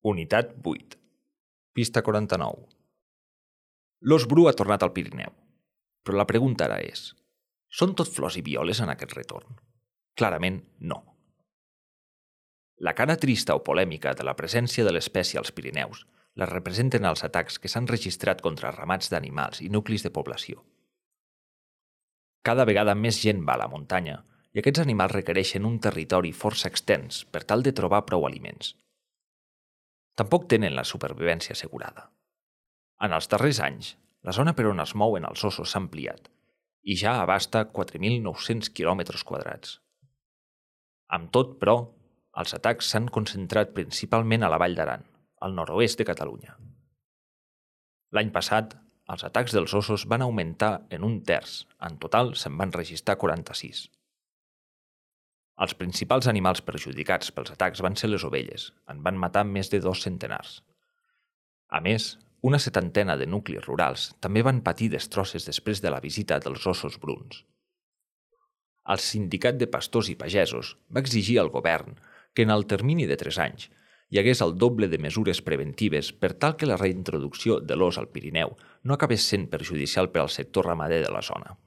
Unitat 8. Pista 49. L'ós bru ha tornat al Pirineu. Però la pregunta ara és: són tot flors i violes en aquest retorn? Clarament no. La cara trista o polèmica de la presència de l'espècie als Pirineus la representen els atacs que s'han registrat contra ramats d'animals i nuclis de població. Cada vegada més gent va a la muntanya i aquests animals requereixen un territori força extens per tal de trobar prou aliments. Tampoc tenen la supervivència assegurada. En els darrers anys, la zona per on es mouen els ossos s'ha ampliat i ja abasta 4.900 km². Amb tot, però, els atacs s'han concentrat principalment a la Vall d'Aran, al nord-oest de Catalunya. L'any passat, els atacs dels ossos van augmentar en 1/3, en total se'n van registrar 46. Els principals animals perjudicats pels atacs van ser les ovelles, en van matar més de 2 centenars. A més, una 70ena de nuclis rurals també van patir destrosses després de la visita dels ossos bruns. El Sindicat de Pastors i Pagesos va exigir al govern que en el termini de 3 anys hi hagués el doble de mesures preventives per tal que la reintroducció de l'ós al Pirineu no acabés sent perjudicial per al sector ramader de la zona.